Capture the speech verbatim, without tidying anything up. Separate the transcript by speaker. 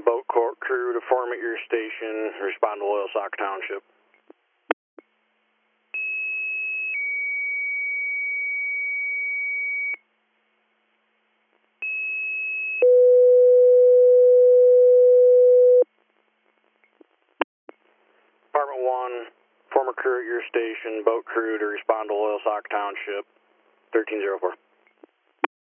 Speaker 1: boat court crew to form at your station, respond to Loyalsock Township. Department one, former crew at your station, boat crew to respond to Loyalsock Township, thirteen oh four.